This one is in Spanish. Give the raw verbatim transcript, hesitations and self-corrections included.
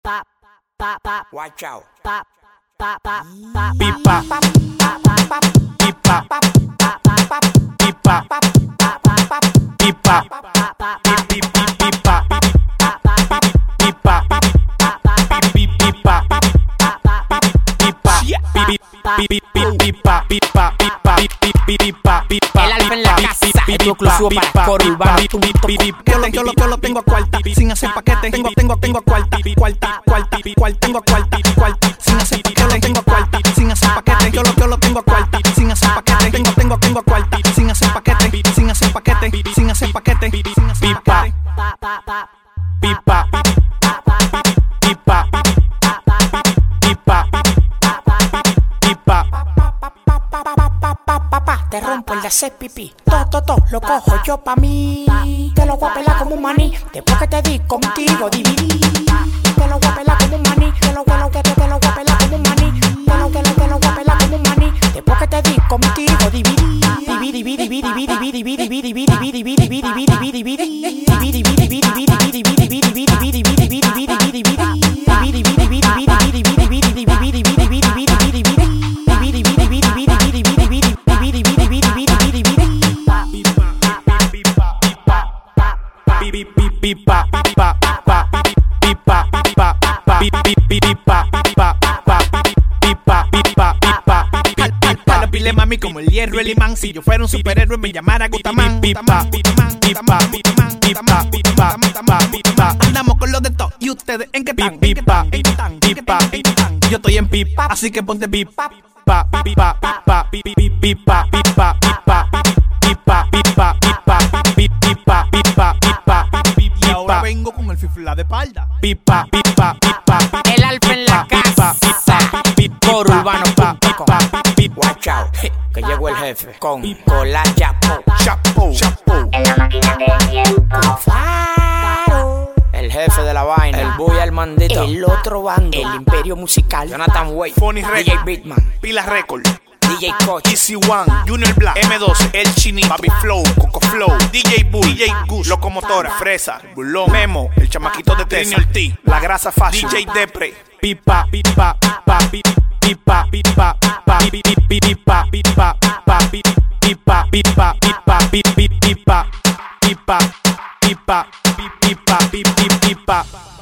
Watch out. Pipa, pipa, pipa, pipa, pipa, El alfa en la casa, esto exclusivo para Coro Urbano. Yo lo, yo lo, yo lo tengo a cuarta, sin hacer paquete. Tengo, tengo, tengo a cuarta, cuarta, cuarta, cuarta, tengo a cuarta, cuarta, sin hacer paquete. Tengo a cuarta, sin hacer paquete. Yo lo, yo lo tengo a cuarta, sin hacer paquete. Tengo, tengo, tengo a cuarta, sin hacer paquete, sin hacer paquete, sin hacer paquete. Pipa, pipa, pipa, pipa, pipa. Te rompo el de hacer pipí. To, to, to, lo cojo yo pa' mí. Te lo voy a pelar como un maní. Después que te di contigo dividí. Te lo voy a pelar como un maní. Te lo voy a te, te lo voy a pelar como un maní. Te lo que lo te lo voy a pelar como un maní. Después que te di contigo dividí. Dividi, dividi, dividi, dividi, dividi, dividi, dividi, dividi, dividi, dividi, dividi, dividi, dividi, dividi, dividi, dividi, dividi, Pipa, pipa, pipa, pipa, pipa, pipa, pipa, pipa, pipa, pipa. Lo pile mami como el hierro, el imán. Si yo fuera un superhéroe me llamara Gutamán. Pipa, pipa, pipa, pipa, pipa, pipa. Andamos con los de todo y ustedes en qué están, pipa, pipa, pipa. Yo estoy en pipa, así que ponte pipa, pipa, pipa, pipa, pipa, pipa, pipa, pipa, pipa, pipa, pipa, pipa, pipa. Y ahora vengo con el fifla de espalda. Pipa, pipa, pipa. El alfa en la casa. Coro Urbano. Watch out, que llegó el jefe con cola chapo, chapo, chapo. En la máquina del tiempo. Faro. El jefe de la vaina, el boy al mandito, El otro bando. El imperio musical. Jonathan Way, Funny D Record, J Beatman, Pila Record, D J Coach, Easy One, Junior Black, M doce, El Chinito, Papi Flow, Coco Flow, D J Bull, D J Goose, Locomotora, Fresa, Bulón, Memo, el chamaquito de Trini Ortiz, La Grasa Fácil, D J Depre, Pipa, pipa, pipa, pipa, pipa, pipa, pipa, pipa, pipa, pipa, pipa, pipa, pipa, pipa, pipa, pipa, pipa, pipa, pipa.